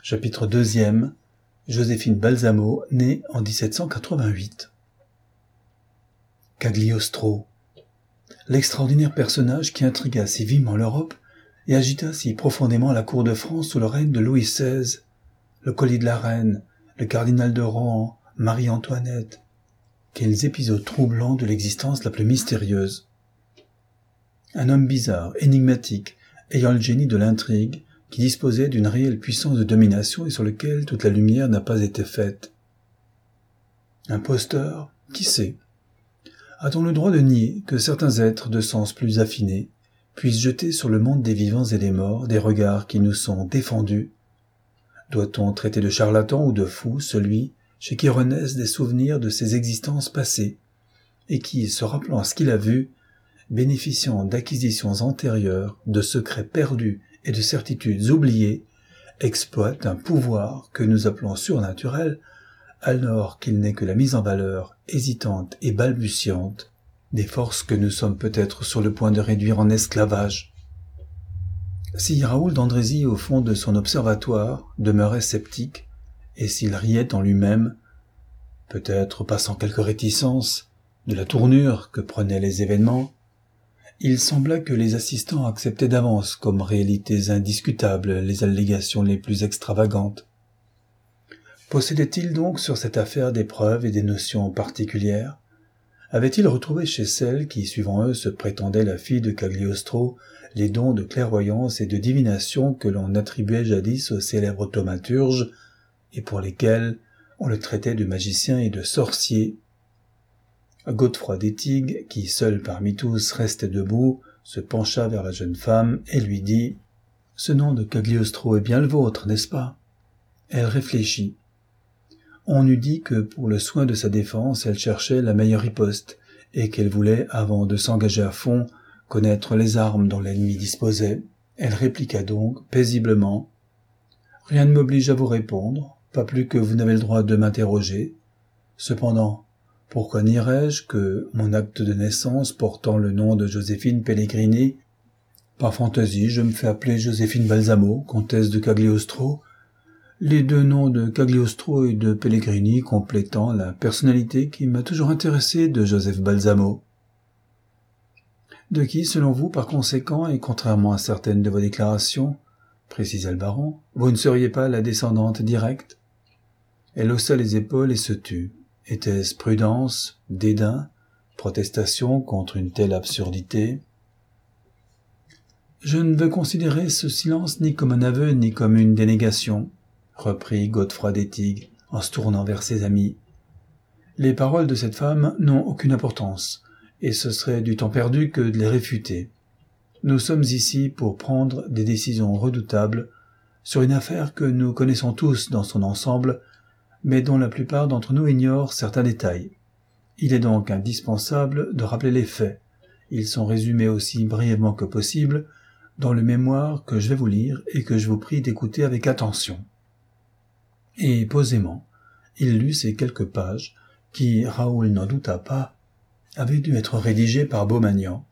Chapitre 2e. Joséphine Balsamo, née en 1788. Cagliostro. L'extraordinaire personnage qui intrigua si vivement l'Europe et agita si profondément la cour de France sous le règne de Louis XVI, le colis de la reine, le cardinal de Rohan, Marie-Antoinette. Quels épisodes troublants de l'existence la plus mystérieuse. Un homme bizarre, énigmatique, ayant le génie de l'intrigue, qui disposait d'une réelle puissance de domination et sur lequel toute la lumière n'a pas été faite. Imposteur, qui sait? A-t-on le droit de nier que certains êtres de sens plus affinés puissent jeter sur le monde des vivants et des morts des regards qui nous sont défendus? Doit-on traiter de charlatan ou de fou celui chez qui renaissent des souvenirs de ses existences passées, et qui, se rappelant ce qu'il a vu, bénéficiant d'acquisitions antérieures, de secrets perdus et de certitudes oubliées, exploite un pouvoir que nous appelons surnaturel, alors qu'il n'est que la mise en valeur, hésitante et balbutiante, des forces que nous sommes peut-être sur le point de réduire en esclavage. Si Raoul d'Andrézy, au fond de son observatoire, demeurait sceptique, et s'il riait en lui-même, peut-être pas sans quelque réticence, de la tournure que prenaient les événements, il sembla que les assistants acceptaient d'avance comme réalités indiscutables les allégations les plus extravagantes. Possédait-il donc sur cette affaire des preuves et des notions particulières? Avait-il retrouvé chez celle qui, suivant eux, se prétendait la fille de Cagliostro, les dons de clairvoyance et de divination que l'on attribuait jadis au célèbre thaumaturge, et pour lesquels on le traitait de magicien et de sorcier? Godefroy d'Étigues, qui seul parmi tous restait debout, se pencha vers la jeune femme et lui dit « Ce nom de Cagliostro est bien le vôtre, n'est-ce pas ?» Elle réfléchit. On eût dit que pour le soin de sa défense, elle cherchait la meilleure riposte, et qu'elle voulait, avant de s'engager à fond, connaître les armes dont l'ennemi disposait. Elle répliqua donc, paisiblement « Rien ne m'oblige à vous répondre, pas plus que vous n'avez le droit de m'interroger. Cependant, pourquoi nierais-je que mon acte de naissance portant le nom de Joséphine Pellegrini, par fantaisie je me fais appeler Joséphine Balsamo, comtesse de Cagliostro, les deux noms de Cagliostro et de Pellegrini complétant la personnalité qui m'a toujours intéressé de Joseph Balsamo. De qui, selon vous, par conséquent, et contrairement à certaines de vos déclarations, précisa le baron, vous ne seriez pas la descendante directe? Elle haussa les épaules et se tut. Était-ce prudence, dédain, protestation contre une telle absurdité? Je ne veux considérer ce silence ni comme un aveu ni comme une dénégation, reprit Godefroy d'Étigues en se tournant vers ses amis. Les paroles de cette femme n'ont aucune importance, et ce serait du temps perdu que de les réfuter. Nous sommes ici pour prendre des décisions redoutables sur une affaire que nous connaissons tous dans son ensemble, mais dont la plupart d'entre nous ignorent certains détails. Il est donc indispensable de rappeler les faits. Ils sont résumés aussi brièvement que possible dans le mémoire que je vais vous lire et que je vous prie d'écouter avec attention. Et posément, il lut ces quelques pages qui, Raoul n'en douta pas, avaient dû être rédigées par Beaumagnan.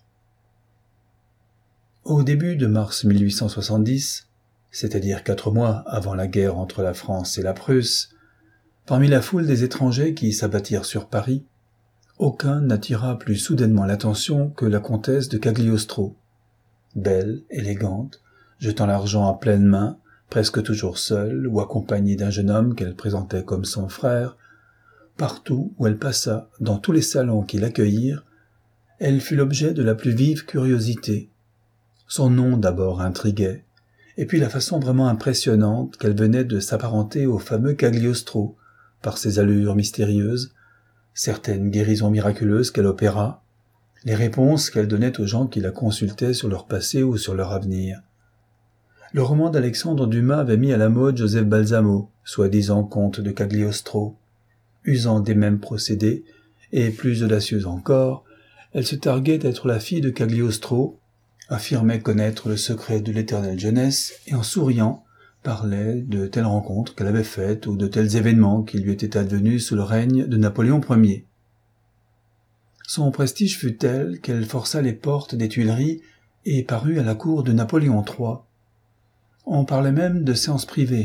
Au début de mars 1870, c'est-à-dire 4 mois avant la guerre entre la France et la Prusse, parmi la foule des étrangers qui s'abattirent sur Paris, aucun n'attira plus soudainement l'attention que la comtesse de Cagliostro. Belle, élégante, jetant l'argent à pleines mains, presque toujours seule ou accompagnée d'un jeune homme qu'elle présentait comme son frère, partout où elle passa, dans tous les salons qui l'accueillirent, elle fut l'objet de la plus vive curiosité. Son nom d'abord intriguait, et puis la façon vraiment impressionnante qu'elle venait de s'apparenter au fameux Cagliostro, par ses allures mystérieuses, certaines guérisons miraculeuses qu'elle opéra, les réponses qu'elle donnait aux gens qui la consultaient sur leur passé ou sur leur avenir. Le roman d'Alexandre Dumas avait mis à la mode Joseph Balsamo, soi-disant comte de Cagliostro. Usant des mêmes procédés, et plus audacieuse encore, elle se targuait d'être la fille de Cagliostro, affirmait connaître le secret de l'éternelle jeunesse, et en souriant, parlait de telles rencontres qu'elle avait faites ou de tels événements qui lui étaient advenus sous le règne de Napoléon Ier. Son prestige fut tel qu'elle força les portes des Tuileries et parut à la cour de Napoléon III. On parlait même de séances privées,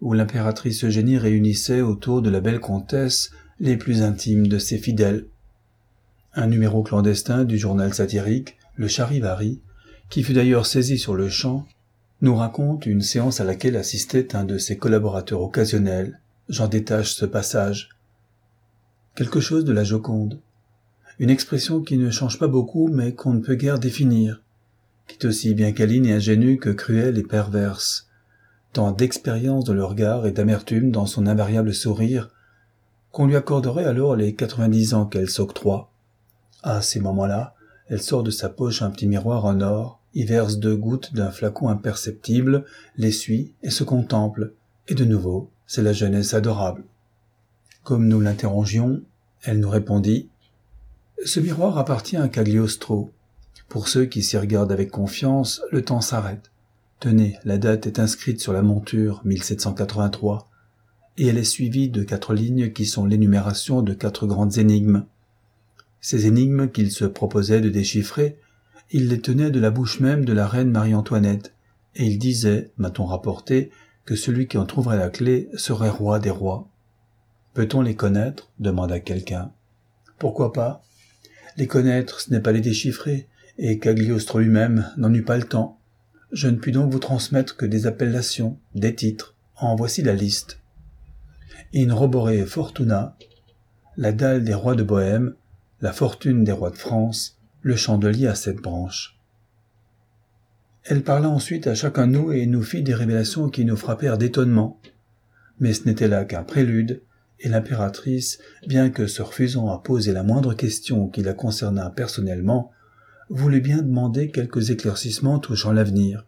où l'impératrice Eugénie réunissait autour de la belle comtesse les plus intimes de ses fidèles. Un numéro clandestin du journal satirique, le Charivari, qui fut d'ailleurs saisi sur le champ, nous raconte une séance à laquelle assistait un de ses collaborateurs occasionnels. J'en détache ce passage. Quelque chose de la Joconde. Une expression qui ne change pas beaucoup mais qu'on ne peut guère définir, qui est aussi bien câline et ingénue que cruelle et perverse. Tant d'expérience dans le regard et d'amertume dans son invariable sourire, qu'on lui accorderait alors les 90 ans qu'elle s'octroie. À ces moments-là, elle sort de sa poche un petit miroir en or, y verse 2 gouttes d'un flacon imperceptible, l'essuie et se contemple, et de nouveau, c'est la jeunesse adorable. Comme nous l'interrogions, elle nous répondit « Ce miroir appartient à Cagliostro. Pour ceux qui s'y regardent avec confiance, le temps s'arrête. Tenez, la date est inscrite sur la monture, 1783, et elle est suivie de 4 lignes qui sont l'énumération de 4 grandes énigmes. Ces énigmes qu'il se proposait de déchiffrer, il les tenait de la bouche même de la reine Marie-Antoinette, et il disait, m'a-t-on rapporté, que celui qui en trouverait la clé serait roi des rois. Peut-on les connaître ? Demanda quelqu'un. Pourquoi pas ? Les connaître, ce n'est pas les déchiffrer, et Cagliostro lui-même n'en eut pas le temps. Je ne puis donc vous transmettre que des appellations, des titres. En voici la liste. In robore fortuna, la dalle des rois de Bohême, la fortune des rois de France, le chandelier à 7 branches. Elle parla ensuite à chacun de nous et nous fit des révélations qui nous frappèrent d'étonnement. Mais ce n'était là qu'un prélude, et l'impératrice, bien que se refusant à poser la moindre question qui la concernât personnellement, voulut bien demander quelques éclaircissements touchant l'avenir.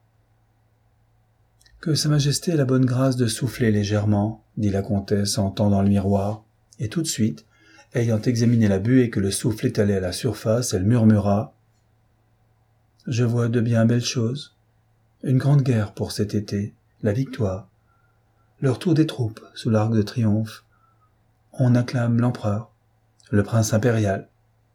« Que Sa Majesté ait la bonne grâce de souffler légèrement, » dit la comtesse en tendant le miroir, et tout de suite, ayant examiné la buée et que le souffle étalait à la surface, elle murmura « Je vois de bien belles choses. Une grande guerre pour cet été, la victoire. Le retour des troupes sous l'arc de triomphe. On acclame l'empereur, le prince impérial. »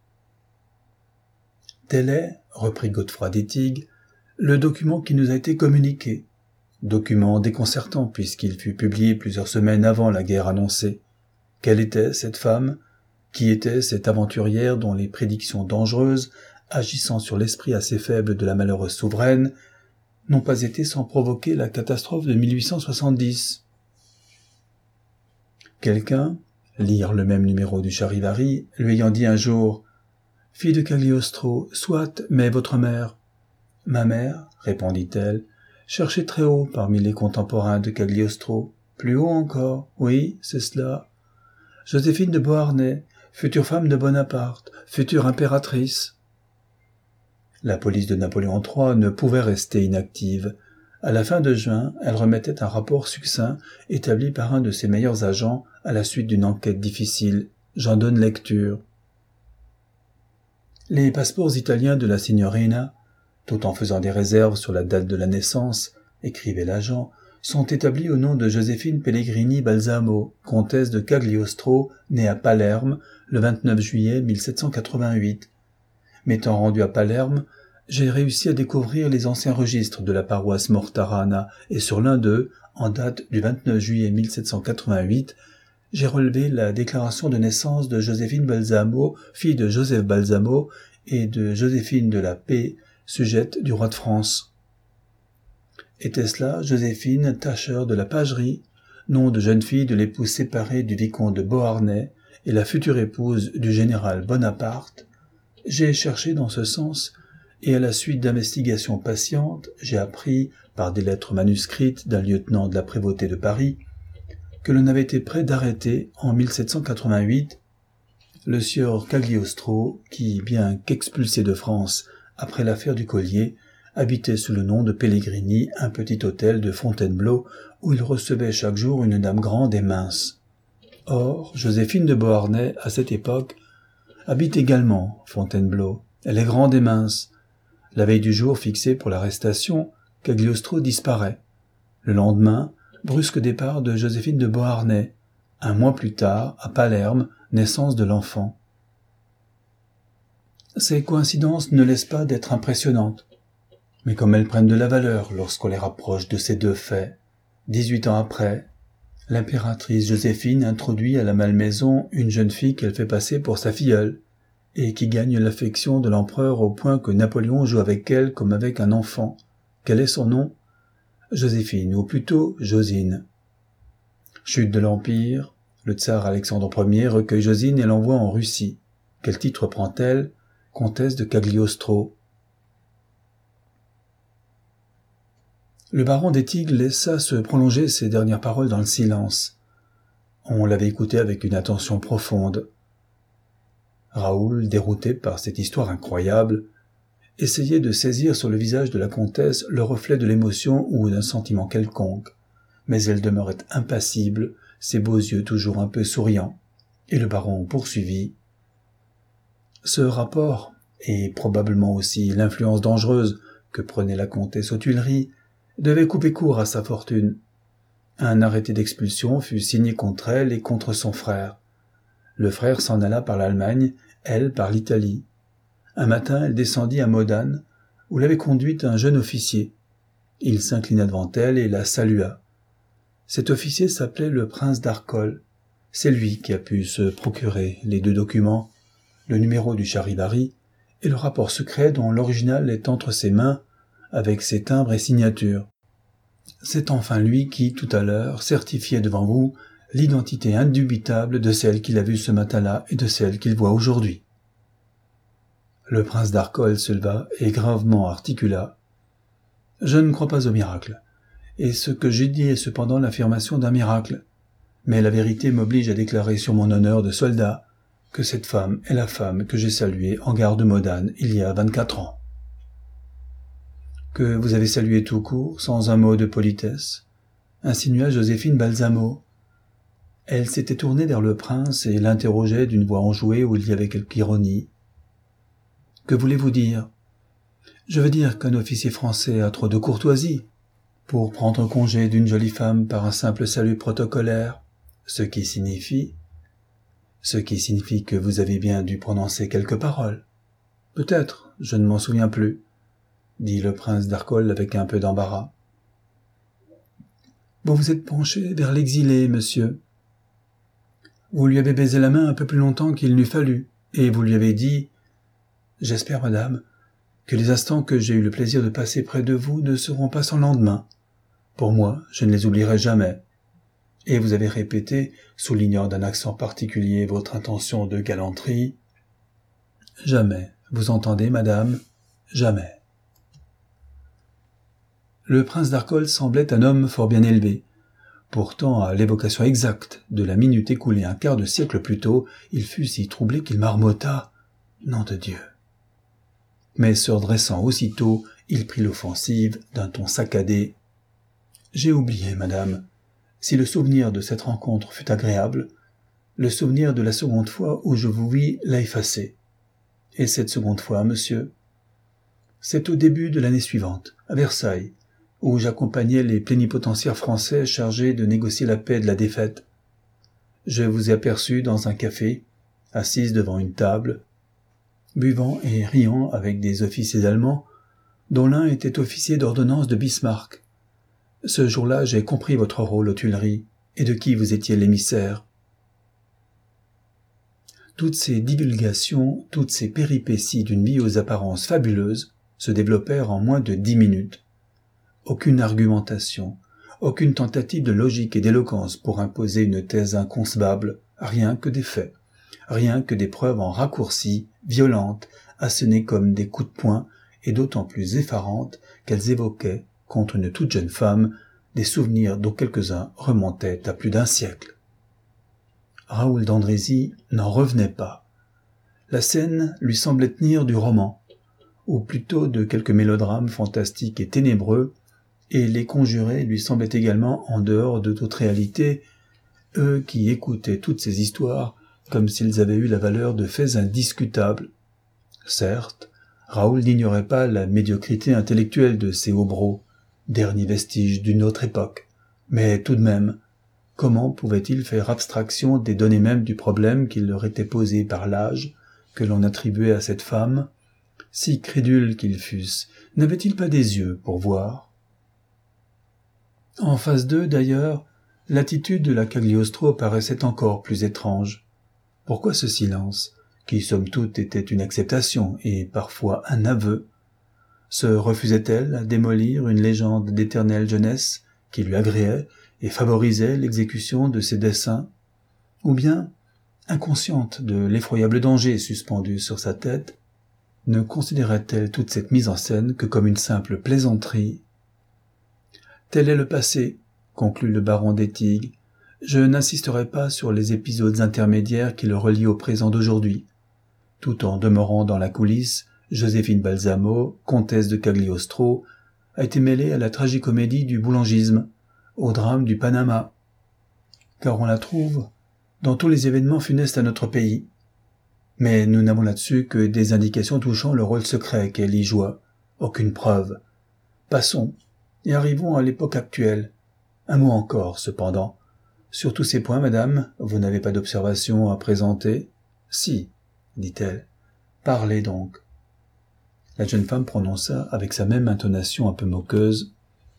Tel est, reprit Godefroy d'Étigues, le document qui nous a été communiqué. Document déconcertant puisqu'il fut publié plusieurs semaines avant la guerre annoncée. Quelle était cette femme ? Qui était cette aventurière dont les prédictions dangereuses, agissant sur l'esprit assez faible de la malheureuse souveraine, n'ont pas été sans provoquer la catastrophe de 1870 ? Quelqu'un, lire le même numéro du Charivari, lui ayant dit un jour « Fille de Cagliostro, soit, mais votre mère ?» « Ma mère, répondit-elle, cherchez très haut parmi les contemporains de Cagliostro. Plus haut encore, oui, c'est cela. Joséphine de Beauharnais, future femme de Bonaparte, future impératrice. » La police de Napoléon III ne pouvait rester inactive. À la fin de juin, elle remettait un rapport succinct, établi par un de ses meilleurs agents à la suite d'une enquête difficile. J'en donne lecture. Les passeports italiens de la signorina, tout en faisant des réserves sur la date de la naissance, écrivait l'agent, sont établis au nom de Joséphine Pellegrini Balsamo, comtesse de Cagliostro, née à Palerme le 29 juillet 1788. M'étant rendu à Palerme, j'ai réussi à découvrir les anciens registres de la paroisse Mortarana, et sur l'un d'eux, en date du 29 juillet 1788, j'ai relevé la déclaration de naissance de Joséphine Balsamo, fille de Joseph Balsamo, et de Joséphine de la Paix, sujette du roi de France. Était-ce là Joséphine, tacheur de la pagerie, nom de jeune fille de l'épouse séparée du vicomte de Beauharnais et la future épouse du général Bonaparte? J'ai cherché dans ce sens, et à la suite d'investigations patientes, j'ai appris, par des lettres manuscrites d'un lieutenant de la prévôté de Paris, que l'on avait été près d'arrêter, en 1788, le sieur Cagliostro, qui, bien qu'expulsé de France après l'affaire du collier, habitait sous le nom de Pellegrini un petit hôtel de Fontainebleau où il recevait chaque jour une dame grande et mince. Or, Joséphine de Beauharnais, à cette époque, habite également Fontainebleau. Elle est grande et mince. La veille du jour fixé pour l'arrestation, Cagliostro disparaît. Le lendemain, brusque départ de Joséphine de Beauharnais. Un mois plus tard, à Palerme, naissance de l'enfant. Ces coïncidences ne laissent pas d'être impressionnantes. Mais comme elles prennent de la valeur lorsqu'on les rapproche de ces deux faits, 18 ans après, l'impératrice Joséphine introduit à la malmaison une jeune fille qu'elle fait passer pour sa filleule, et qui gagne l'affection de l'empereur au point que Napoléon joue avec elle comme avec un enfant. Quel est son nom? Joséphine, ou plutôt Josine. Chute de l'Empire, le tsar Alexandre Ier recueille Josine et l'envoie en Russie. Quel titre prend-elle? Comtesse de Cagliostro. Le baron d'Étigues laissa se prolonger ces dernières paroles dans le silence. On l'avait écouté avec une attention profonde. Raoul, dérouté par cette histoire incroyable, essayait de saisir sur le visage de la comtesse le reflet de l'émotion ou d'un sentiment quelconque, mais elle demeurait impassible, ses beaux yeux toujours un peu souriants, et le baron poursuivit. Ce rapport, et probablement aussi l'influence dangereuse que prenait la comtesse aux Tuileries, devait couper court à sa fortune. Un arrêté d'expulsion fut signé contre elle et contre son frère. Le frère s'en alla par l'Allemagne, elle par l'Italie. Un matin, elle descendit à Modane, où l'avait conduite un jeune officier. Il s'inclina devant elle et la salua. Cet officier s'appelait le prince d'Arcole. C'est lui qui a pu se procurer les 2 documents, le numéro du Charivari et le rapport secret dont l'original est entre ses mains, avec ses timbres et signatures. C'est enfin lui qui, tout à l'heure, certifiait devant vous l'identité indubitable de celle qu'il a vue ce matin-là et de celle qu'il voit aujourd'hui. Le prince d'Arcole se leva et gravement articula. « Je ne crois pas au miracle, et ce que j'ai dit est cependant l'affirmation d'un miracle. Mais la vérité m'oblige à déclarer sur mon honneur de soldat que cette femme est la femme que j'ai saluée en gare de Modane il y a 24 ans. Que vous avez salué tout court, sans un mot de politesse, insinua Joséphine Balsamo. Elle s'était tournée vers le prince et l'interrogeait d'une voix enjouée où il y avait quelque ironie. « Que voulez-vous dire ? Je veux dire qu'un officier français a trop de courtoisie pour prendre congé d'une jolie femme par un simple salut protocolaire, ce qui signifie que vous avez bien dû prononcer quelques paroles. Peut-être, je ne m'en souviens plus, dit le prince d'Arcole avec un peu d'embarras. Vous vous êtes penché vers l'exilé, monsieur. Vous lui avez baisé la main un peu plus longtemps qu'il n'eût fallu, et vous lui avez dit « J'espère, madame, que les instants que j'ai eu le plaisir de passer près de vous ne seront pas sans lendemain. Pour moi, je ne les oublierai jamais. » Et vous avez répété, soulignant d'un accent particulier votre intention de galanterie, « Jamais, vous entendez, madame, jamais. » Le prince d'Arcole semblait un homme fort bien élevé. Pourtant, à l'évocation exacte de la minute écoulée un quart de siècle plus tôt, il fut si troublé qu'il marmotta « Nom de Dieu !» Mais se redressant aussitôt, il prit l'offensive d'un ton saccadé. « J'ai oublié, madame. Si le souvenir de cette rencontre fut agréable, le souvenir de la seconde fois où je vous vis l'a effacé. Et cette seconde fois, monsieur, c'est au début de l'année suivante, à Versailles, où j'accompagnais les plénipotentiaires français chargés de négocier la paix de la défaite. Je vous ai aperçu dans un café, assise devant une table, buvant et riant avec des officiers allemands, dont l'un était officier d'ordonnance de Bismarck. Ce jour-là, j'ai compris votre rôle aux Tuileries et de qui vous étiez l'émissaire. » Toutes ces divulgations, toutes ces péripéties d'une vie aux apparences fabuleuses se développèrent en moins de 10 minutes. Aucune argumentation, aucune tentative de logique et d'éloquence pour imposer une thèse inconcevable, rien que des faits, rien que des preuves en raccourci, violentes, assénées comme des coups de poing et d'autant plus effarantes qu'elles évoquaient, contre une toute jeune femme, des souvenirs dont quelques-uns remontaient à plus d'un siècle. Raoul d'Andrézy n'en revenait pas. La scène lui semblait tenir du roman, ou plutôt de quelques mélodrames fantastiques et ténébreux, et les conjurés lui semblaient également en dehors de toute réalité, eux qui écoutaient toutes ces histoires comme s'ils avaient eu la valeur de faits indiscutables. Certes, Raoul n'ignorait pas la médiocrité intellectuelle de ces hobereaux, derniers vestiges d'une autre époque, mais tout de même, comment pouvait-il faire abstraction des données mêmes du problème qui leur était posé par l'âge que l'on attribuait à cette femme? Si crédules qu'ils fussent, n'avaient-ils pas des yeux pour voir? En phase 2, d'ailleurs, l'attitude de la Cagliostro paraissait encore plus étrange. Pourquoi ce silence, qui somme toute était une acceptation et parfois un aveu? Se refusait-elle à démolir une légende d'éternelle jeunesse qui lui agréait et favorisait l'exécution de ses desseins? Ou bien, inconsciente de l'effroyable danger suspendu sur sa tête, ne considérait-elle toute cette mise en scène que comme une simple plaisanterie? Tel est le passé, conclut le baron d'Ettig. Je n'insisterai pas sur les épisodes intermédiaires qui le relient au présent d'aujourd'hui. Tout en demeurant dans la coulisse, Joséphine Balsamo, comtesse de Cagliostro, a été mêlée à la tragicomédie du boulangisme, au drame du Panama. Car on la trouve dans tous les événements funestes à notre pays. Mais nous n'avons là-dessus que des indications touchant le rôle secret qu'elle y joua. Aucune preuve. Passons, et arrivons à l'époque actuelle. Un mot encore, cependant. Sur tous ces points, madame, vous n'avez pas d'observation à présenter? Si, dit-elle. Parlez donc. La jeune femme prononça avec sa même intonation un peu moqueuse.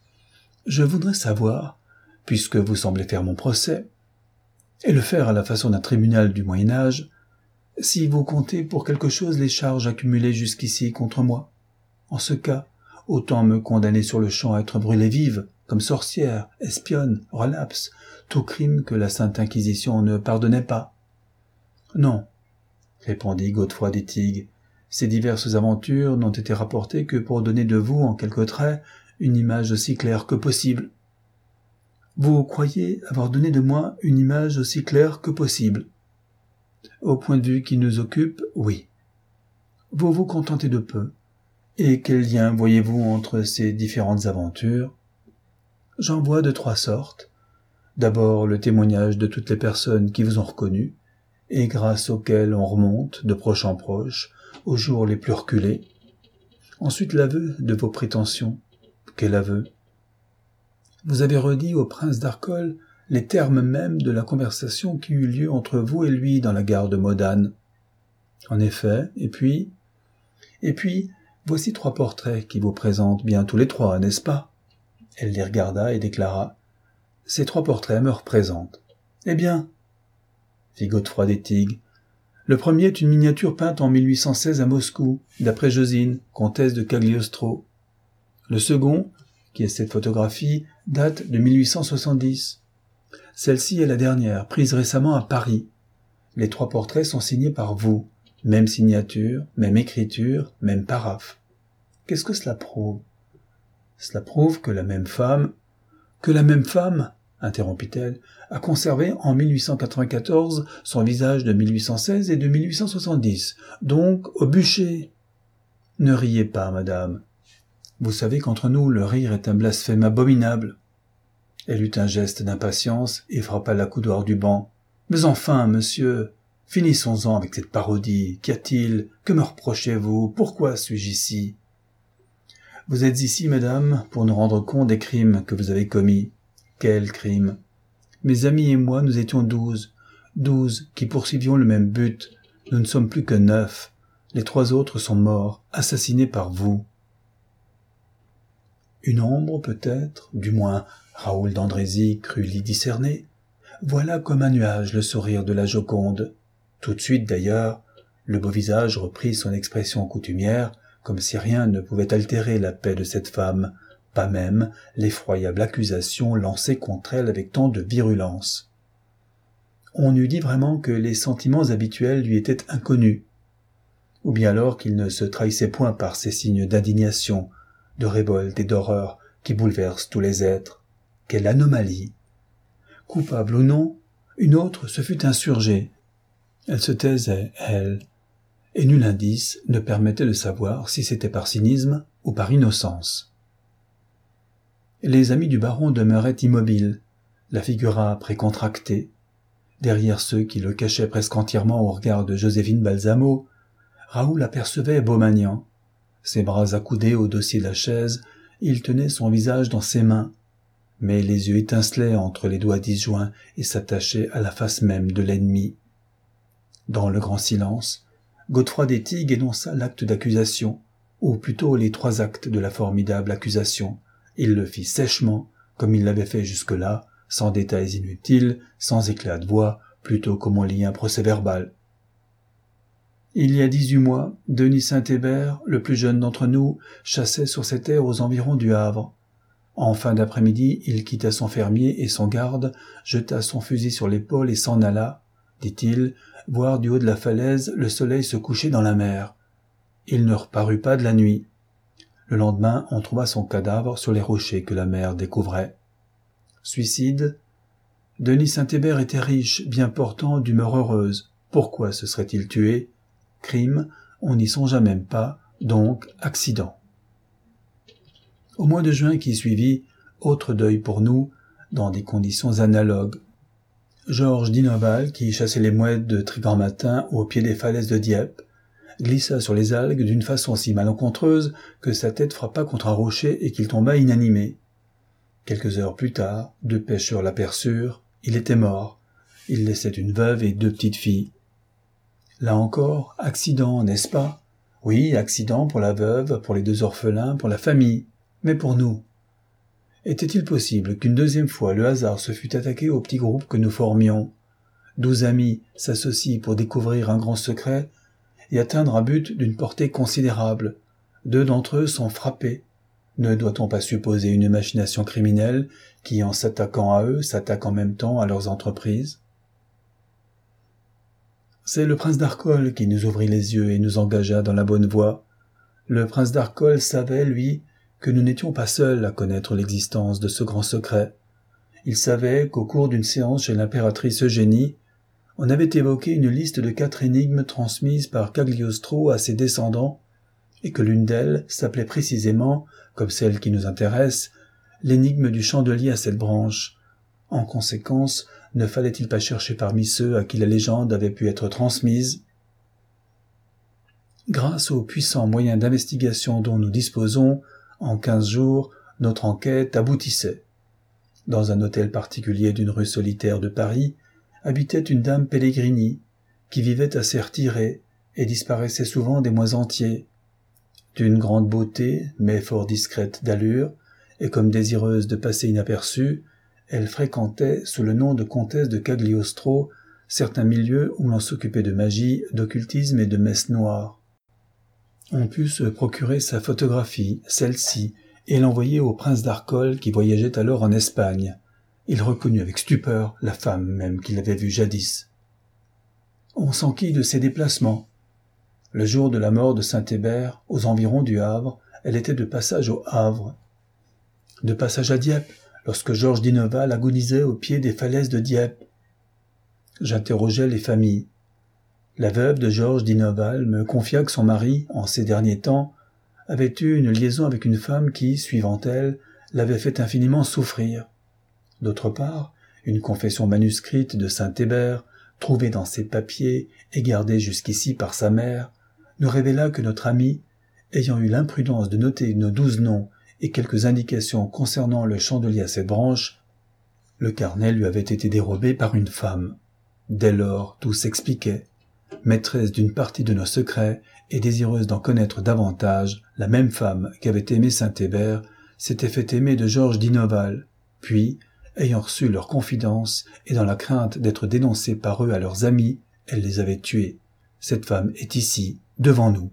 Je voudrais savoir, puisque vous semblez faire mon procès, et le faire à la façon d'un tribunal du Moyen-Âge, si vous comptez pour quelque chose les charges accumulées jusqu'ici contre moi. En ce cas, autant me condamner sur le champ à être brûlée vive, comme sorcière, espionne, relapse, tout crime que la Sainte Inquisition ne pardonnait pas. Non, répondit Godefroy d'Ettig, ces diverses aventures n'ont été rapportées que pour donner de vous, en quelques traits, une image aussi claire que possible. Vous croyez avoir donné de moi une image aussi claire que possible. Au point de vue qui nous occupe, oui. Vous vous contentez de peu. Et quel lien voyez-vous entre ces différentes aventures? J'en vois de 3 sortes. D'abord le témoignage de toutes les personnes qui vous ont reconnu, et grâce auxquelles on remonte, de proche en proche, aux jours les plus reculés. Ensuite l'aveu de vos prétentions. Quel aveu? Vous avez redit au prince d'Arcole les termes mêmes de la conversation qui eut lieu entre vous et lui dans la gare de Modane. En effet, et puis, voici 3 portraits qui vous présentent bien tous les 3, n'est-ce pas? Elle les regarda et déclara, « Ces 3 portraits me représentent. » Eh bien, fit Godefroy d'Ettig, le premier est une miniature peinte en 1816 à Moscou, d'après Josine, comtesse de Cagliostro. Le second, qui est cette photographie, date de 1870. Celle-ci est la dernière, prise récemment à Paris. Les 3 portraits sont signés par vous. Même signature, même écriture, même paraphe. Qu'est-ce que cela prouve? Cela prouve que la même femme, interrompit-elle, a conservé en 1894 son visage de 1816 et de 1870, donc au bûcher. Ne riez pas, madame. Vous savez qu'entre nous, le rire est un blasphème abominable. Elle eut un geste d'impatience et frappa l'accoudoir du banc. Mais enfin, monsieur, finissons-en avec cette parodie. Qu'y a-t-il? Que me reprochez-vous? Pourquoi suis-je ici? Vous êtes ici, madame, pour nous rendre compte des crimes que vous avez commis. Quels crimes? Mes amis et moi, nous étions 12 qui poursuivions le même but. Nous ne sommes plus que 9. Les 3 autres sont morts, assassinés par vous. Une ombre, peut-être, du moins Raoul d'Andrézy crut l'y discerner. Voilà comme un nuage le sourire de la Joconde. Tout de suite, d'ailleurs, le beau visage reprit son expression coutumière, comme si rien ne pouvait altérer la paix de cette femme, pas même l'effroyable accusation lancée contre elle avec tant de virulence. On eût dit vraiment que les sentiments habituels lui étaient inconnus, ou bien alors qu'il ne se trahissait point par ces signes d'indignation, de révolte et d'horreur qui bouleversent tous les êtres. Quelle anomalie! Coupable ou non, une autre se fût insurgée. Elle se taisait, elle, et nul indice ne permettait de savoir si c'était par cynisme ou par innocence. Les amis du baron demeuraient immobiles, la figure âpre et contractée. Derrière ceux qui le cachaient presque entièrement au regard de Joséphine Balsamo, Raoul apercevait Beaumagnan. Ses bras accoudés au dossier de la chaise, il tenait son visage dans ses mains, mais les yeux étincelaient entre les doigts disjoints et s'attachaient à la face même de l'ennemi. Dans le grand silence, Godefroy d'Ettig énonça l'acte d'accusation, ou plutôt les 3 actes de la formidable accusation. Il le fit sèchement, comme il l'avait fait jusque-là, sans détails inutiles, sans éclat de voix, plutôt comme on lit un procès-verbal. Il y a 18 mois, Denis Saint-Hébert, le plus jeune d'entre nous, chassait sur ces terres aux environs du Havre. En fin d'après-midi, il quitta son fermier et son garde, jeta son fusil sur l'épaule et s'en alla, dit-il, voir du haut de la falaise le soleil se coucher dans la mer. Il ne reparut pas de la nuit. Le lendemain, on trouva son cadavre sur les rochers que la mer découvrait. Suicide? Denis Saint-Hébert était riche, bien portant, d'humeur heureuse. Pourquoi se serait-il tué? Crime, on n'y songea même pas, donc accident. Au mois de juin qui suivit, autre deuil pour nous, dans des conditions analogues. Georges Dinoval, qui chassait les mouettes de très grand matin au pied des falaises de Dieppe, glissa sur les algues d'une façon si malencontreuse que sa tête frappa contre un rocher et qu'il tomba inanimé. Quelques heures plus tard, 2 pêcheurs l'aperçurent, il était mort. Il laissait une veuve et 2 petites filles. Là encore, accident, n'est-ce pas? Oui, accident pour la veuve, pour les 2 orphelins, pour la famille. Mais pour nous? Était-il possible qu'une 2e fois le hasard se fût attaqué au petit groupe que nous formions? 12 amis s'associent pour découvrir un grand secret et atteindre un but d'une portée considérable. 2 d'entre eux sont frappés. Ne doit-on pas supposer une machination criminelle qui, en s'attaquant à eux, s'attaque en même temps à leurs entreprises? C'est le prince d'Arcole qui nous ouvrit les yeux et nous engagea dans la bonne voie. Le prince d'Arcole savait, lui, que nous n'étions pas seuls à connaître l'existence de ce grand secret. Il savait qu'au cours d'une séance chez l'impératrice Eugénie, on avait évoqué une liste de 4 énigmes transmises par Cagliostro à ses descendants, et que l'une d'elles s'appelait précisément, comme celle qui nous intéresse, l'énigme du chandelier à 7 branches. En conséquence, ne fallait-il pas chercher parmi ceux à qui la légende avait pu être transmise? Grâce aux puissants moyens d'investigation dont nous disposons, en 15 jours, notre enquête aboutissait. Dans un hôtel particulier d'une rue solitaire de Paris, habitait une dame Pellegrini, qui vivait assez retirée et disparaissait souvent des mois entiers. D'une grande beauté, mais fort discrète d'allure, et comme désireuse de passer inaperçue, elle fréquentait, sous le nom de comtesse de Cagliostro, certains milieux où l'on s'occupait de magie, d'occultisme et de messe noire. On put se procurer sa photographie, celle-ci, et l'envoyer au prince d'Arcole qui voyageait alors en Espagne. Il reconnut avec stupeur la femme même qu'il avait vue jadis. On s'enquit de ses déplacements. Le jour de la mort de Saint-Hébert, aux environs du Havre, elle était de passage au Havre. De passage à Dieppe, lorsque Georges Dinoval agonisait au pied des falaises de Dieppe. J'interrogeai les familles. La veuve de Georges Dinoval me confia que son mari, en ces derniers temps, avait eu une liaison avec une femme qui, suivant elle, l'avait fait infiniment souffrir. D'autre part, une confession manuscrite de Saint-Hébert, trouvée dans ses papiers et gardée jusqu'ici par sa mère, nous révéla que notre ami, ayant eu l'imprudence de noter nos 12 noms et quelques indications concernant le chandelier à 7 branches, le carnet lui avait été dérobé par une femme. Dès lors, tout s'expliquait. Maîtresse d'une partie de nos secrets et désireuse d'en connaître davantage, la même femme qu'avait aimé Saint-Hébert s'était fait aimer de Georges Dinoval, puis, ayant reçu leur confidence et dans la crainte d'être dénoncée par eux à leurs amis, elle les avait tués. Cette femme est ici, devant nous.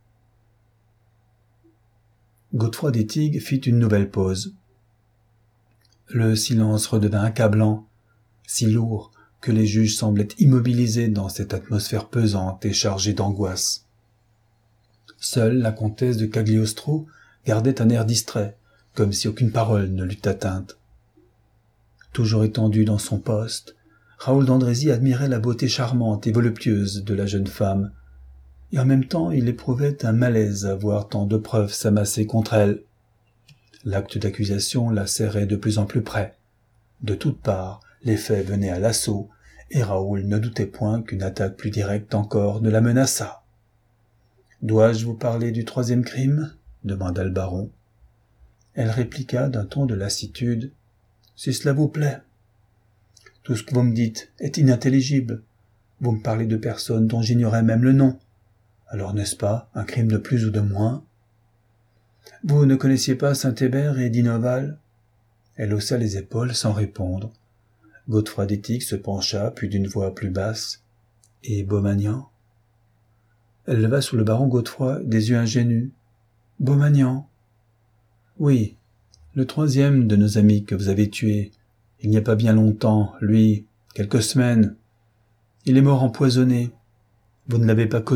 Godefroy d'Étigues fit une nouvelle pause. Le silence redevint accablant, si lourd que les juges semblaient immobilisés dans cette atmosphère pesante et chargée d'angoisse. Seule la comtesse de Cagliostro gardait un air distrait, comme si aucune parole ne l'eût atteinte. Toujours étendu dans son poste, Raoul d'Andrézy admirait la beauté charmante et voluptueuse de la jeune femme, et en même temps il éprouvait un malaise à voir tant de preuves s'amasser contre elle. L'acte d'accusation la serrait de plus en plus près. De toutes parts, les faits venaient à l'assaut, et Raoul ne doutait point qu'une attaque plus directe encore ne la menaçât. « Dois-je vous parler du 3e crime ?» demanda le baron. Elle répliqua d'un ton de lassitude. « Si cela vous plaît. Tout ce que vous me dites est inintelligible. Vous me parlez de personnes dont j'ignorais même le nom. Alors n'est-ce pas un crime de plus ou de moins ? Vous ne connaissiez pas Saint-Hébert et Dinoval ? Elle haussa les épaules sans répondre. Godefroy d'Étix se pencha, puis d'une voix plus basse. « Et Beaumagnan ?» Elle leva sur le baron Godefroy des yeux ingénus. « Beaumagnan ?»« Oui, le troisième de nos amis que vous avez tué. Il n'y a pas bien longtemps, lui, quelques semaines. Il est mort empoisonné. Vous ne l'avez pas connu ?